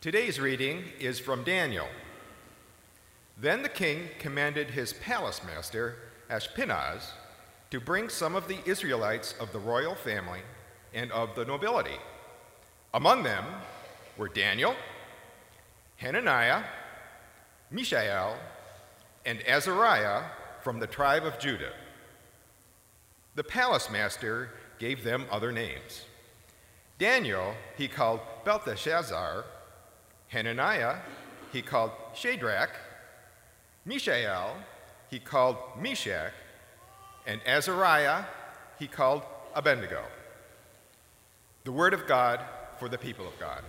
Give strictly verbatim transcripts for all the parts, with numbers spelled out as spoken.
Today's reading is from Daniel. Then the king commanded his palace master, Ashpenaz, to bring some of the Israelites of the royal family and of the nobility. Among them were Daniel, Hananiah, Mishael, and Azariah from the tribe of Judah. The palace master gave them other names. Daniel he called Belteshazzar, Hananiah he called Shadrach, Mishael he called Meshach, and Azariah he called Abednego. The word of God for the people of God.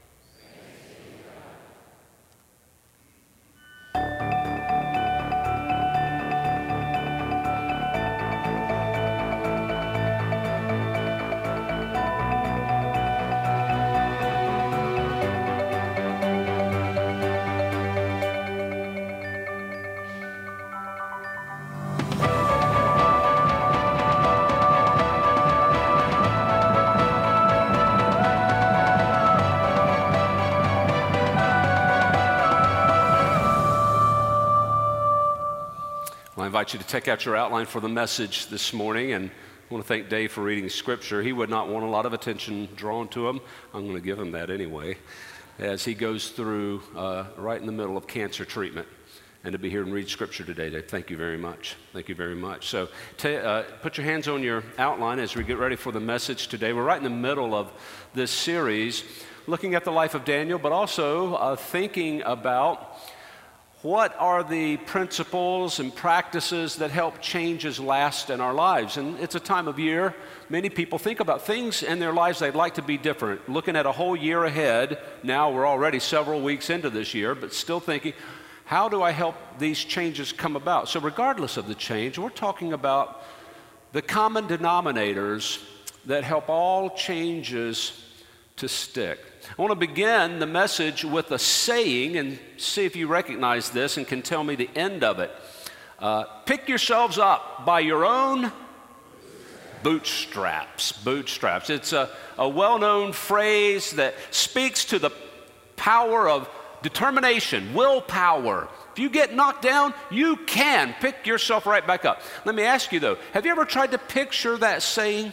I invite you to take out your outline for the message this morning, and I want to thank Dave for reading Scripture. He would not want a lot of attention drawn to him. I'm going to give him that anyway, as he goes through uh, right in the middle of cancer treatment. And to be here and read Scripture today, Dave, thank you very much. Thank you very much. So t- uh, put your hands on your outline as we get ready for the message today. We're right in the middle of this series, looking at the life of Daniel, but also uh, thinking about what are the principles and practices that help changes last in our lives? And it's a time of year, many people think about things in their lives they'd like to be different. Looking at a whole year ahead, now we're already several weeks into this year, but still thinking, how do I help these changes come about? So regardless of the change, we're talking about the common denominators that help all changes to stick. I want to begin the message with a saying and see if you recognize this and can tell me the end of it. Uh, pick yourselves up by your own bootstraps. Bootstraps. It's a, a well-known phrase that speaks to the power of determination, willpower. If you get knocked down, you can pick yourself right back up. Let me ask you though, have you ever tried to picture that saying?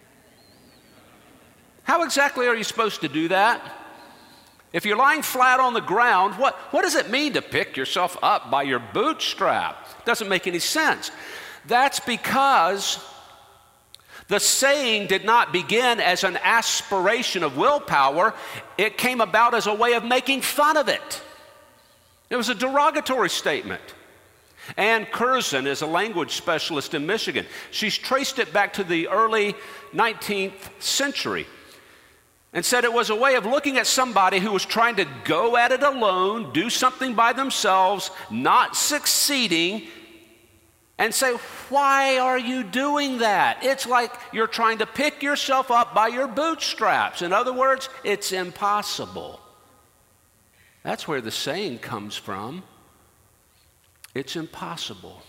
How exactly are you supposed to do that? If you're lying flat on the ground, what, what does it mean to pick yourself up by your bootstrap? Doesn't make any sense. That's because the saying did not begin as an aspiration of willpower. It came about as a way of making fun of it. It was a derogatory statement. Ann Curzon is a language specialist in Michigan. She's traced it back to the early nineteenth century. And said it was a way of looking at somebody who was trying to go at it alone, do something by themselves, not succeeding, and say, why are you doing that? It's like you're trying to pick yourself up by your bootstraps. In other words, it's impossible. That's where the saying comes from. It's impossible.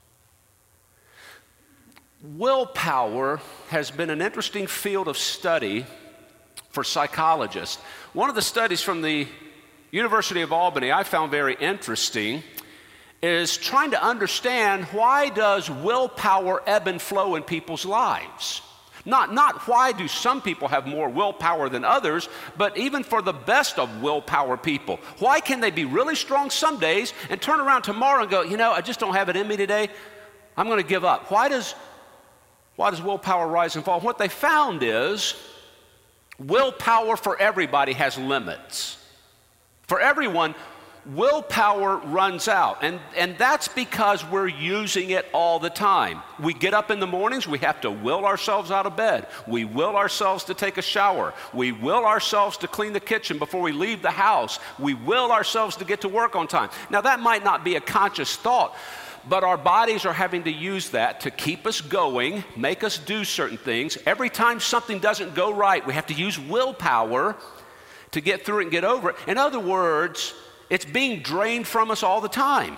Willpower has been an interesting field of study for psychologists. One of the studies from the University of Albany I found very interesting is trying to understand why does willpower ebb and flow in people's lives. Not, not why do some people have more willpower than others, but even for the best of willpower people. Why can they be really strong some days and turn around tomorrow and go, you know, I just don't have it in me today, I'm going to give up. Why does, why does willpower rise and fall? What they found is willpower for everybody has limits. For everyone, willpower runs out, and, and that's because we're using it all the time. We get up in the mornings, we have to will ourselves out of bed. We will ourselves to take a shower. We will ourselves to clean the kitchen before we leave the house. We will ourselves to get to work on time. Now that might not be a conscious thought, but our bodies are having to use that to keep us going, make us do certain things. Every time something doesn't go right, we have to use willpower to get through it and get over it. In other words, it's being drained from us all the time.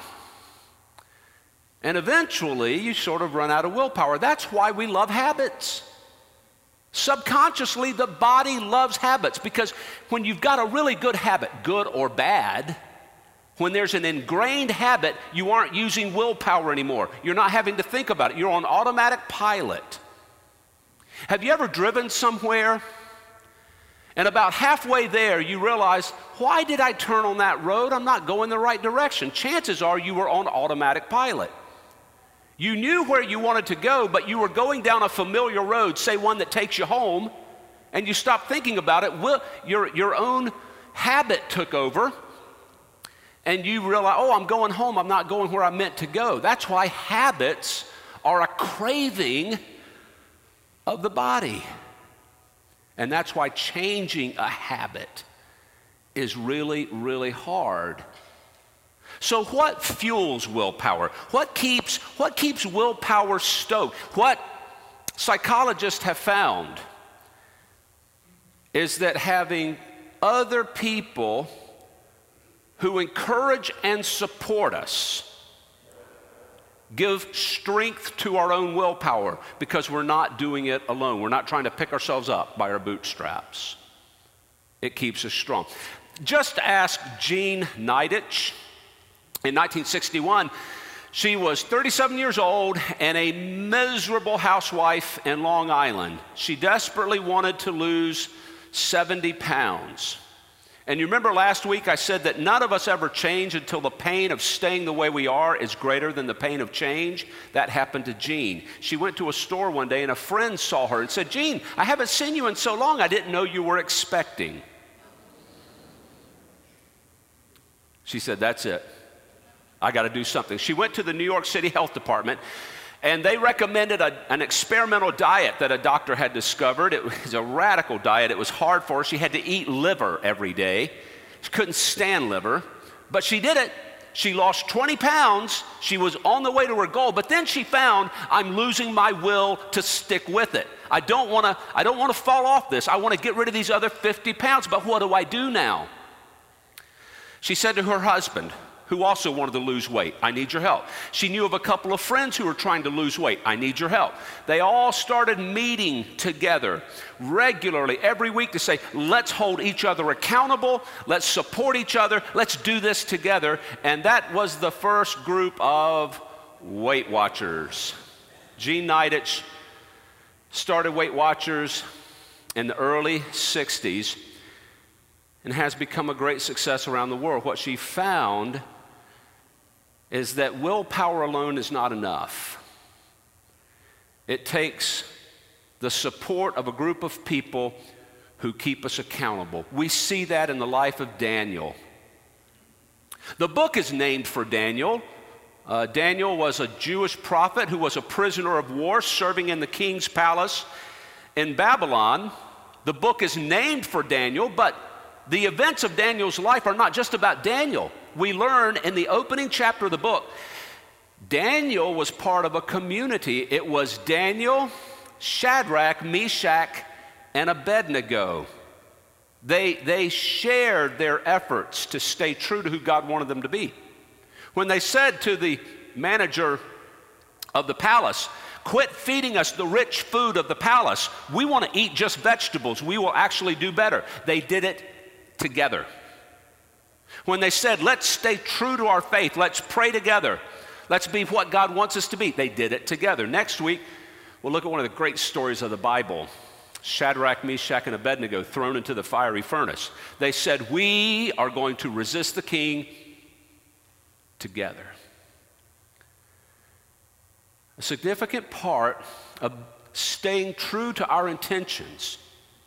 And eventually, you sort of run out of willpower. That's why we love habits. Subconsciously, the body loves habits because when you've got a really good habit, good or bad, when there's an ingrained habit, you aren't using willpower anymore. You're not having to think about it. You're on automatic pilot. Have you ever driven somewhere and about halfway there you realize, why did I turn on that road? I'm not going the right direction. Chances are you were on automatic pilot. You knew where you wanted to go, but you were going down a familiar road, say one that takes you home, and you stopped thinking about it. Well, your, your own habit took over, and you realize, oh, I'm going home. I'm not going where I meant to go. That's why habits are a craving of the body. And that's why changing a habit is really, really hard. So what fuels willpower? What keeps, what keeps willpower stoked? What psychologists have found is that having other people who encourage and support us give strength to our own willpower because we're not doing it alone. We're not trying to pick ourselves up by our bootstraps. It keeps us strong. Just ask Jean Nidetch. In nineteen sixty-one, she was thirty-seven years old and a miserable housewife in Long Island. She desperately wanted to lose seventy pounds. And you remember last week I said that none of us ever change until the pain of staying the way we are is greater than the pain of change? That happened to Jean. She went to a store one day and a friend saw her and said, "Jean, I haven't seen you in so long, I didn't know you were expecting." She said, "That's it. I got to do something." She went to the New York City Health Department, and they recommended a, an experimental diet that a doctor had discovered. It was a radical diet. It was hard for her. She had to eat liver every day. She couldn't stand liver, but she did it. She lost twenty pounds. She was on the way to her goal, but then she found, I'm losing my will to stick with it. I don't want to, I don't want to fall off this. I want to get rid of these other fifty pounds, but what do I do now? She said to her husband, who also wanted to lose weight, "I need your help." She knew of a couple of friends who were trying to lose weight. "I need your help." They all started meeting together regularly every week to say, let's hold each other accountable, let's support each other, let's do this together. And that was the first group of Weight Watchers. Jean Nidetch started Weight Watchers in the early sixties and has become a great success around the world. What she found is that willpower alone is not enough. It takes the support of a group of people who keep us accountable. We see that in the life of Daniel. The book is named for Daniel. Uh, Daniel was a Jewish prophet who was a prisoner of war serving in the king's palace in Babylon. The book is named for Daniel, but the events of Daniel's life are not just about Daniel. We learn in the opening chapter of the book, Daniel was part of a community. It was Daniel, Shadrach, Meshach, and Abednego. They, they shared their efforts to stay true to who God wanted them to be. When they said to the manager of the palace, "Quit feeding us the rich food of the palace. We want to eat just vegetables. We will actually do better," they did it together. When they said, "Let's stay true to our faith, let's pray together, let's be what God wants us to be," they did it together. Next week, we'll look at one of the great stories of the Bible. Shadrach, Meshach, and Abednego thrown into the fiery furnace. They said, "We are going to resist the king together." A significant part of staying true to our intentions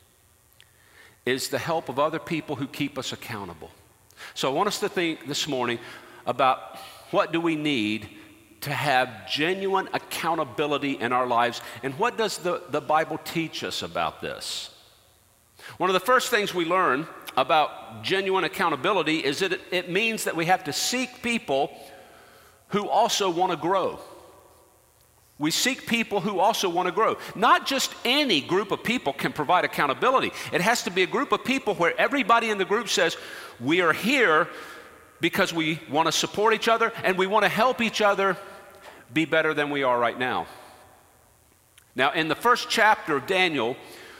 is the help of other people who keep us accountable. So I want us to think this morning about what do we need to have genuine accountability in our lives, and what does the, the Bible teach us about this? One of the first things we learn about genuine accountability is that it, it means that we have to seek people who also want to grow. We seek people who also want to grow. Not just any group of people can provide accountability. It has to be a group of people where everybody in the group says, we are here because we want to support each other and we want to help each other be better than we are right now. Now, in the first chapter of Daniel,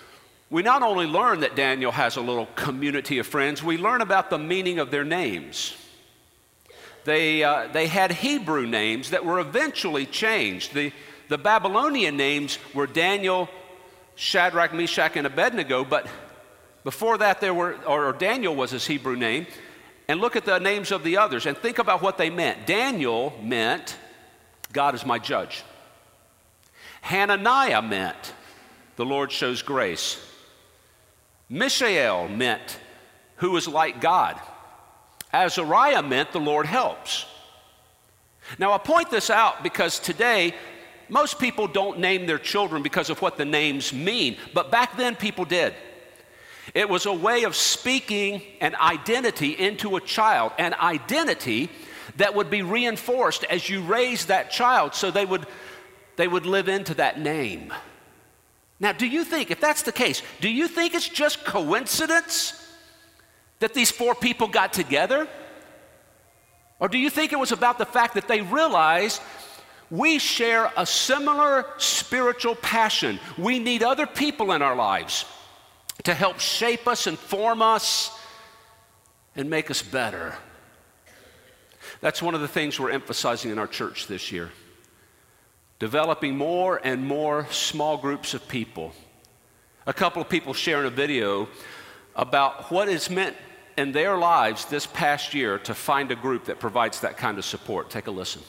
we not only learn that Daniel has a little community of friends, we learn about the meaning of their names. They, uh, they had Hebrew names that were eventually changed. The, the Babylonian names were Daniel, Shadrach, Meshach, and Abednego, but before that there were, or Daniel was his Hebrew name. And look at the names of the others and think about what they meant. Daniel meant, God is my judge. Hananiah meant, the Lord shows grace. Mishael meant, who is like God. Azariah meant, the Lord helps. Now, I point this out because today, most people don't name their children because of what the names mean, but back then people did. It was a way of speaking an identity into a child, an identity that would be reinforced as you raised that child so they would, they would live into that name. Now, do you think, if that's the case, do you think it's just coincidence that these four people got together? Or do you think it was about the fact that they realized we share a similar spiritual passion? We need other people in our lives to help shape us and form us and make us better. That's one of the things we're emphasizing in our church this year. Developing more and more small groups of people. A couple of people sharing a video about what it's meant in their lives this past year to find a group that provides that kind of support. Take a listen.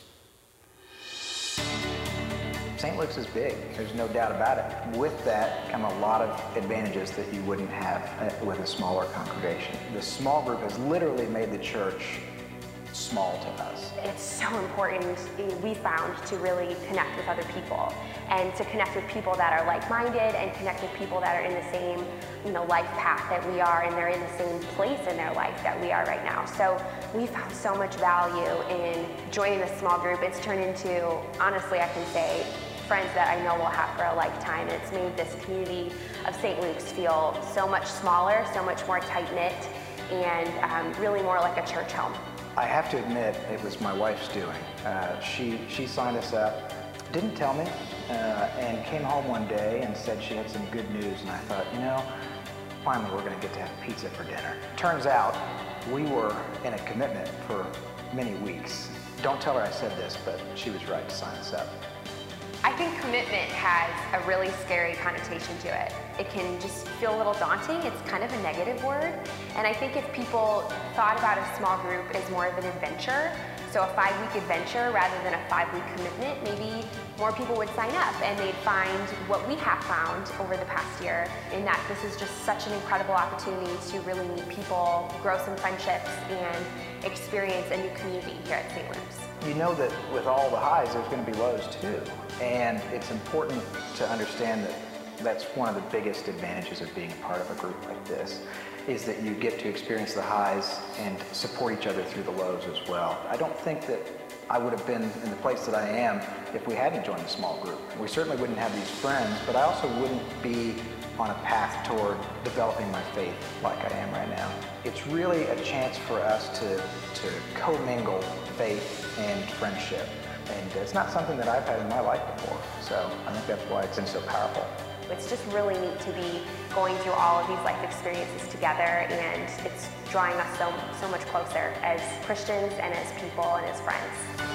Saint Luke's is big, there's no doubt about it. With that come a lot of advantages that you wouldn't have with a smaller congregation. The small group has literally made the church small to us. It's so important, we found, to really connect with other people and to connect with people that are like-minded and connect with people that are in the same, you know, life path that we are, and they're in the same place in their life that we are right now. So we found so much value in joining this small group. It's turned into, honestly, I can say, friends that I know we'll have for a lifetime. And it's made this community of Saint Luke's feel so much smaller, so much more tight-knit, and um, really more like a church home. I have to admit, it was my wife's doing. Uh, she, she signed us up, didn't tell me, uh, and came home one day and said she had some good news, and I thought, you know, finally we're going to get to have pizza for dinner. Turns out, we were in a commitment for many weeks. Don't tell her I said this, but she was right to sign us up. I think commitment has a really scary connotation to it. It can just feel a little daunting. It's kind of a negative word. And I think if people thought about a small group as more of an adventure, so a five-week adventure rather than a five-week commitment, maybe more people would sign up and they'd find what we have found over the past year, in that this is just such an incredible opportunity to really meet people, grow some friendships, and experience a new community here at Saint Luke's. You know that with all the highs, there's going to be lows too. And it's important to understand that that's one of the biggest advantages of being a part of a group like this, is that you get to experience the highs and support each other through the lows as well. I don't think that I would have been in the place that I am if we hadn't joined a small group. We certainly wouldn't have these friends, but I also wouldn't be on a path toward developing my faith like I am right now. It's really a chance for us to, to commingle faith and friendship. And it's not something that I've had in my life before. So I think that's why it's been so powerful. It's just really neat to be going through all of these life experiences together, and it's drawing us so, so much closer as Christians and as people and as friends.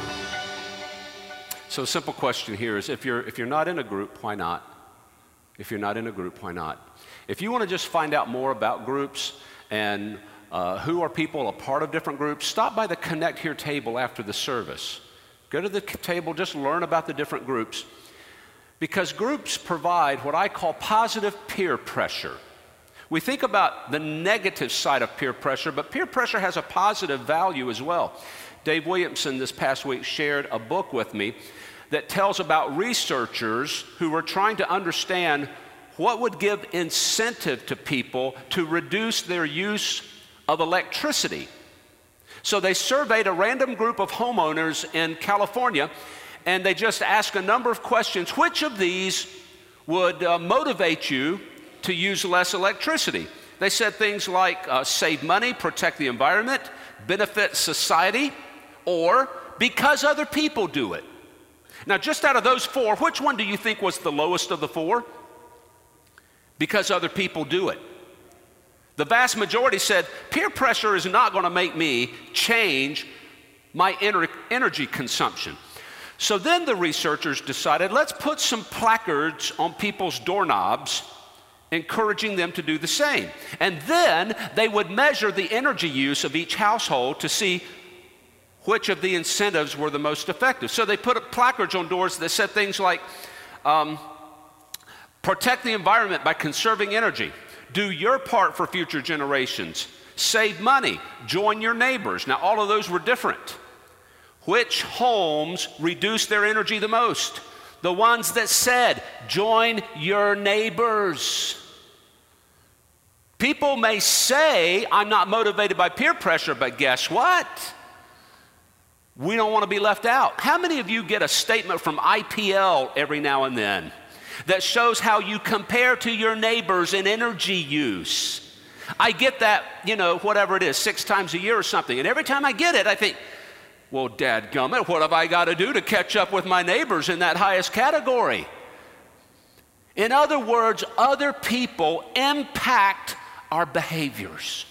So a simple question here is, if you're, if you're not in a group, why not? If you're not in a group, why not? If you want to just find out more about groups and uh, who are people a part of different groups, stop by the Connect Here table after the service. Go to the table, just learn about the different groups. Because groups provide what I call positive peer pressure. We think about the negative side of peer pressure, but peer pressure has a positive value as well. Dave Williamson this past week shared a book with me that tells about researchers who were trying to understand what would give incentive to people to reduce their use of electricity. So they surveyed a random group of homeowners in California, and they just asked a number of questions. Which of these would uh, motivate you to use less electricity? They said things like uh, save money, protect the environment, benefit society, or because other people do it. Now, just out of those four, which one do you think was the lowest of the four? because other people do it. The vast majority said, peer pressure is not going to make me change my ener- energy consumption. So then the researchers decided, let's put some placards on people's doorknobs, encouraging them to do the same. And then they would measure the energy use of each household to see which of the incentives were the most effective. So they put up placards on doors that said things like, um, protect the environment by conserving energy. Do your part for future generations. Save money. Join your neighbors. Now, all of those were different. Which homes reduce their energy the most? The ones that said, join your neighbors. People may say, I'm not motivated by peer pressure, but guess what? We don't want to be left out. How many of you get a statement from I P L every now and then that shows how you compare to your neighbors in energy use? I get that, you know, whatever it is, six times a year or something. And every time I get it, I think, well, dadgummit, what have I got to do to catch up with my neighbors in that highest category? In other words, other people impact our behaviors.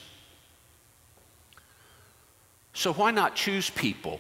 So why not choose people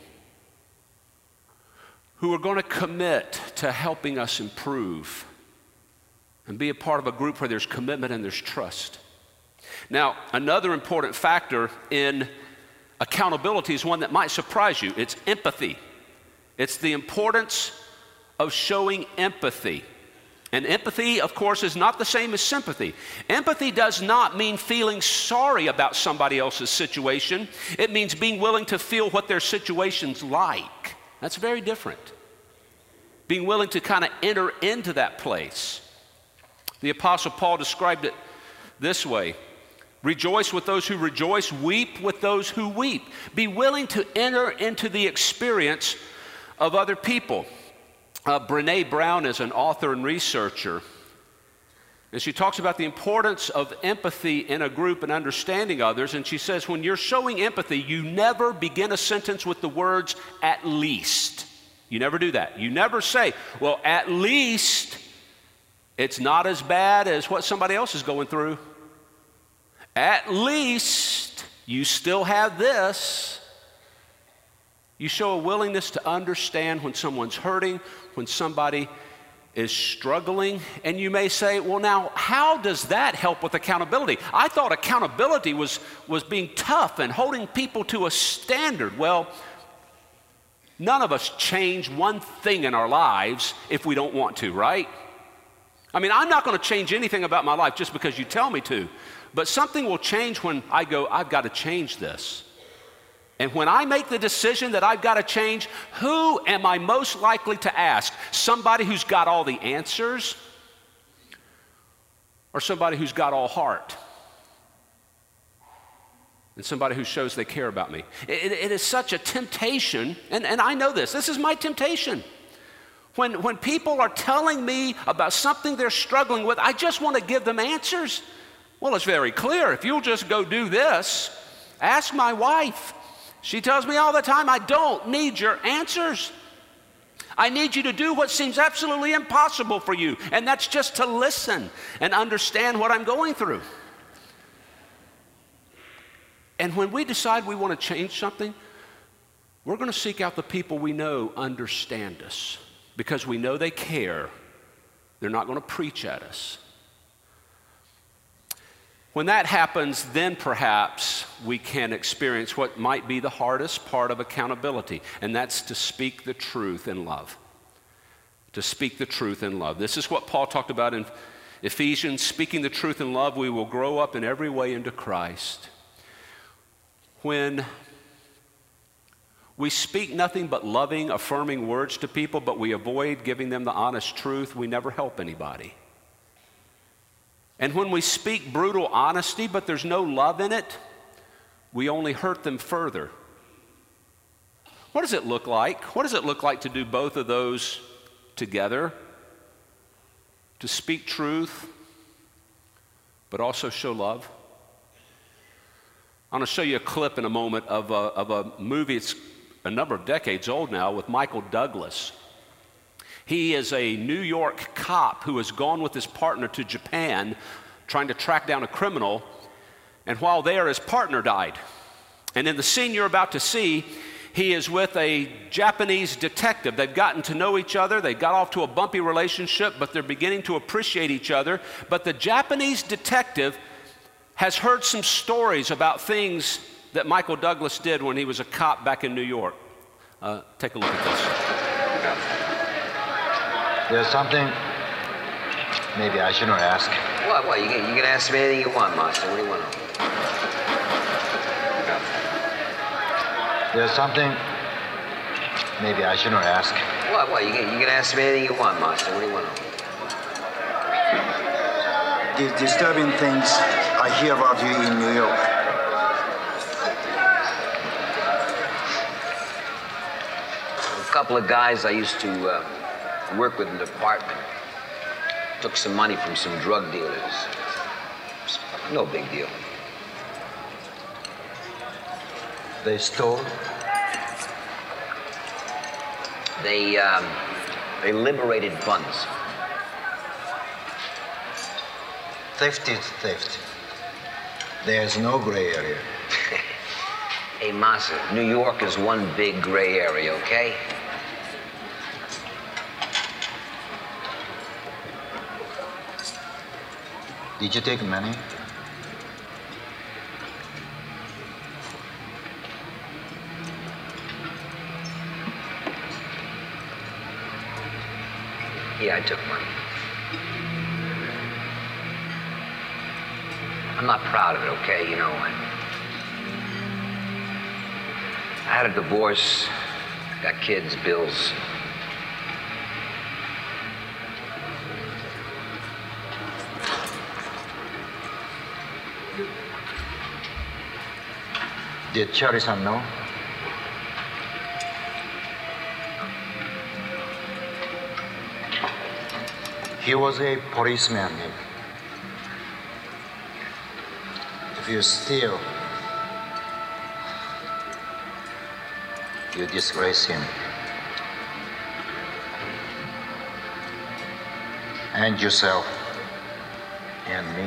who are going to commit to helping us improve and be a part of a group where there's commitment and there's trust? Now, another important factor in accountability is one that might surprise you. It's empathy. It's the importance of showing empathy. And empathy, of course, is not the same as sympathy. Empathy does not mean feeling sorry about somebody else's situation. It means being willing to feel what their situation's like. That's very different. Being willing to kind of enter into that place. The Apostle Paul described it this way. Rejoice with those who rejoice, weep with those who weep. Be willing to enter into the experience of other people. Uh, Brené Brown is an author and researcher, and she talks about the importance of empathy in a group and understanding others, and she says when you're showing empathy, you never begin a sentence with the words, at least. You never do that. You never say, well, at least it's not as bad as what somebody else is going through. At least you still have this. You show a willingness to understand when someone's hurting, when somebody is struggling, and you may say, well, now, how does that help with accountability? I thought accountability was, was being tough and holding people to a standard. Well, none of us change one thing in our lives if we don't want to, right? I mean, I'm not going to change anything about my life just because you tell me to, but something will change when I go, I've got to change this. And when I make the decision that I've got to change, who am I most likely to ask? Somebody who's got all the answers, or somebody who's got all heart? And somebody who shows they care about me. It, it is such a temptation, and, and I know this, this is my temptation. When, when people are telling me about something they're struggling with, I just want to give them answers. Well, it's very clear. If you'll just go do this, ask my wife. She tells me all the time, I don't need your answers. I need you to do what seems absolutely impossible for you, and that's just to listen and understand what I'm going through. And when we decide we want to change something, we're going to seek out the people we know understand us because we know they care. They're not going to preach at us. When that happens, then perhaps we can experience what might be the hardest part of accountability, and that's to speak the truth in love. To speak the truth in love. This is what Paul talked about in Ephesians. Speaking the truth in love, we will grow up in every way into Christ. When we speak nothing but loving, affirming words to people, but we avoid giving them the honest truth, we never help anybody. And when we speak brutal honesty, but there's no love in it, we only hurt them further. What does it look like? What does it look like to do both of those together? To speak truth, but also show love? I'm going to show you a clip in a moment of a, of a movie. It's a number of decades old now with Michael Douglas. He is a New York cop who has gone with his partner to Japan trying to track down a criminal, and while there, his partner died. And in the scene you're about to see, he is with a Japanese detective. They've gotten to know each other. They got off to a bumpy relationship, but they're beginning to appreciate each other. But the Japanese detective has heard some stories about things that Michael Douglas did when he was a cop back in New York. Uh, take a look at this. There's something maybe I shouldn't ask. What? What? You can, you can ask me anything you want, Master. What do you want to know? There's something maybe I shouldn't ask. What? What? You can, you can ask me anything you want, Master. What do you want to know? These disturbing things I hear about you in New York. A couple of guys I used to uh, work with in the department took some money from some drug dealers. No big deal. They stole? They, um, they liberated funds. Theft is theft. There's no gray area. Hey, Masa, New York is one big gray area, okay? Did you take money? Yeah, I took money. I'm not proud of it, okay? You know, I, I had a divorce, got kids, bills. Did Charlie-san know? He was a policeman. If you steal, you disgrace him. And yourself, and me.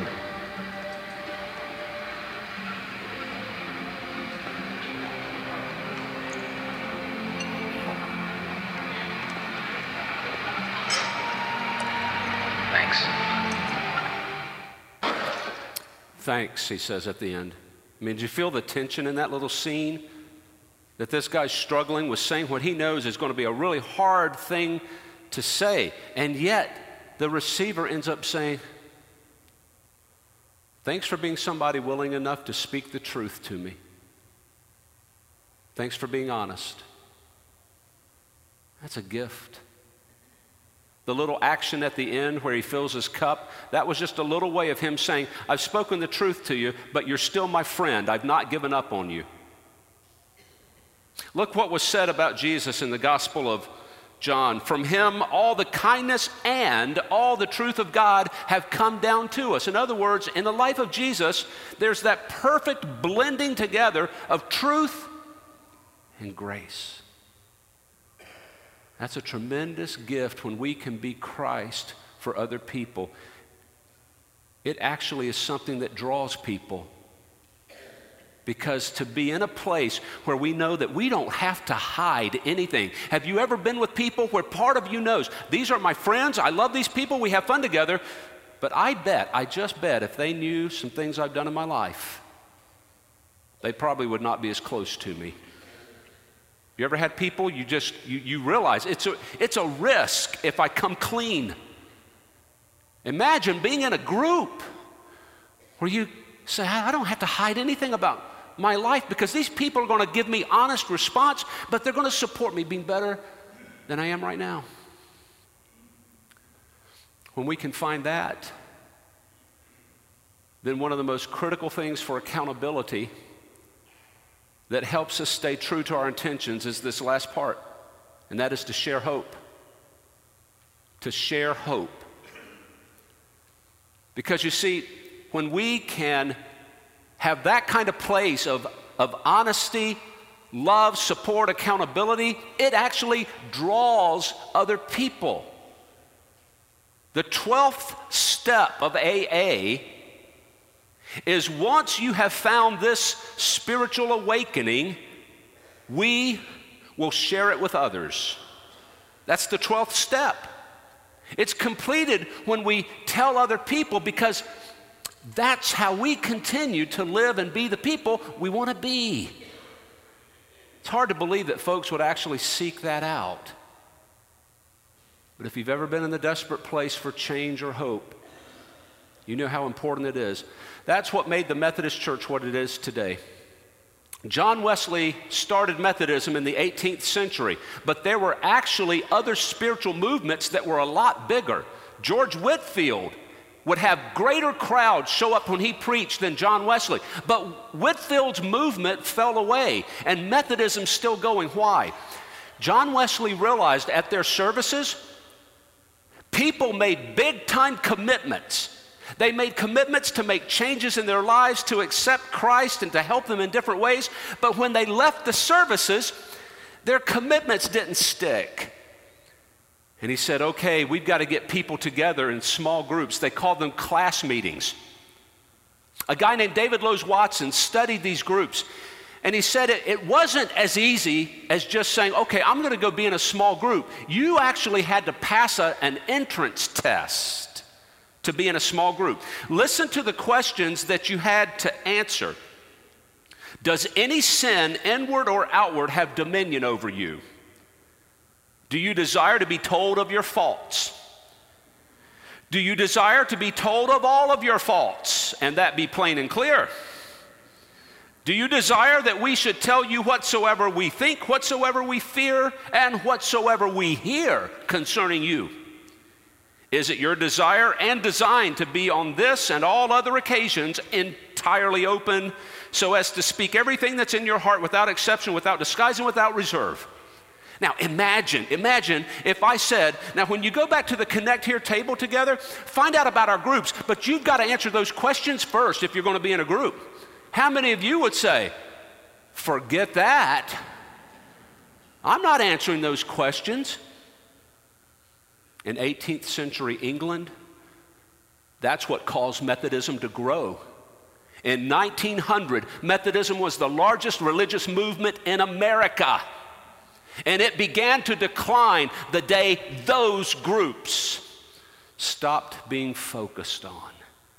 Thanks, he says at the end. I mean, did you feel the tension in that little scene? That this guy's struggling with saying what he knows is going to be a really hard thing to say. And yet, the receiver ends up saying, thanks for being somebody willing enough to speak the truth to me. Thanks for being honest. That's a gift. The little action at the end where he fills his cup, that was just a little way of him saying, I've spoken the truth to you, but you're still my friend. I've not given up on you. Look what was said about Jesus in the Gospel of John. From him, all the kindness and all the truth of God have come down to us. In other words, in the life of Jesus, there's that perfect blending together of truth and grace. That's a tremendous gift when we can be Christ for other people. It actually is something that draws people. Because to be in a place where we know that we don't have to hide anything. Have you ever been with people where part of you knows, these are my friends, I love these people, we have fun together, but I bet, I just bet, if they knew some things I've done in my life, they probably would not be as close to me. You ever had people you just, you, you realize it's a, it's a risk if I come clean. Imagine being in a group where you say, I don't have to hide anything about my life because these people are going to give me honest response, but they're going to support me being better than I am right now. When we can find that, then one of the most critical things for accountability that helps us stay true to our intentions is this last part, and that is to share hope. To share hope. Because you see, when we can have that kind of place of, of honesty love, support, accountability, it actually draws other people. The twelfth step of A A is once you have found this spiritual awakening, we will share it with others. That's the twelfth step. It's completed when we tell other people, because that's how we continue to live and be the people we want to be. It's hard to believe that folks would actually seek that out. But if you've ever been in the desperate place for change or hope, you know how important it is. That's what made the Methodist Church what it is today. John Wesley started Methodism in the eighteenth century, but there were actually other spiritual movements that were a lot bigger. George Whitefield would have greater crowds show up when he preached than John Wesley. But Whitefield's movement fell away, and Methodism's still going. Why? John Wesley realized at their services, people made big-time commitments. They made commitments to make changes in their lives, to accept Christ and to help them in different ways. But when they left the services, their commitments didn't stick. And he said, okay, we've got to get people together in small groups. They called them class meetings. A guy named David Lowes Watson studied these groups. And he said it, it wasn't as easy as just saying, okay, I'm going to go be in a small group. You actually had to pass a, an entrance test to be in a small group. Listen to the questions that you had to answer. Does any sin, inward or outward, have dominion over you? Do you desire to be told of your faults? Do you desire to be told of all of your faults, and that be plain and clear? Do you desire that we should tell you whatsoever we think, whatsoever we fear, and whatsoever we hear concerning you? Is it your desire and design to be on this and all other occasions entirely open, so as to speak everything that's in your heart without exception, without disguise, and without reserve? Now imagine, imagine if I said, now when you go back to the Connect Here table together, find out about our groups, but you've got to answer those questions first if you're going to be in a group. How many of you would say, forget that? I'm not answering those questions. In eighteenth century England, that's what caused Methodism to grow. In nineteen hundred, Methodism was the largest religious movement in America. And it began to decline the day those groups stopped being focused on.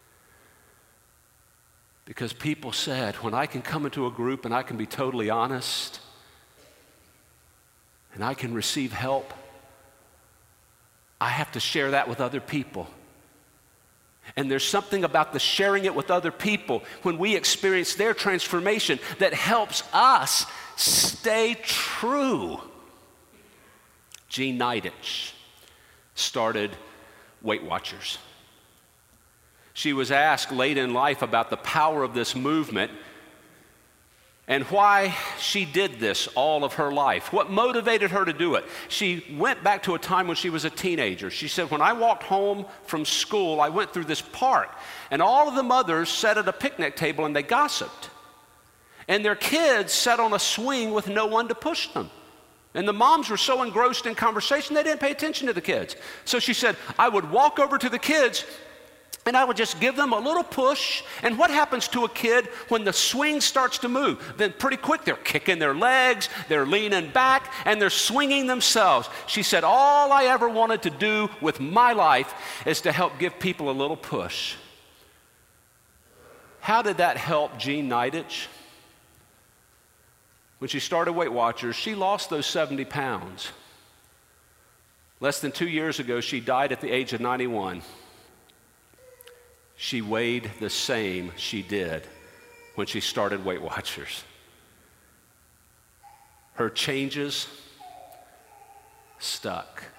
Because people said, when I can come into a group and I can be totally honest, and I can receive help, I have to share that with other people. And there's something about the sharing it with other people when we experience their transformation that helps us stay true. Jean Nidetch started Weight Watchers. She was asked late in life about the power of this movement and why she did this all of her life. What motivated her to do it? She went back to a time when she was a teenager. She said, when I walked home from school, I went through this park, and all of the mothers sat at a picnic table and they gossiped. And their kids sat on a swing with no one to push them. And the moms were so engrossed in conversation, they didn't pay attention to the kids. So she said, I would walk over to the kids and I would just give them a little push. And what happens to a kid when the swing starts to move? Then pretty quick, they're kicking their legs, they're leaning back, and they're swinging themselves. She said, all I ever wanted to do with my life is to help give people a little push. How did that help Jean Nidetch? When she started Weight Watchers, she lost those seventy pounds. Less than two years ago, she died at the age of ninety-one. She weighed the same she did when she started Weight Watchers. Her changes stuck.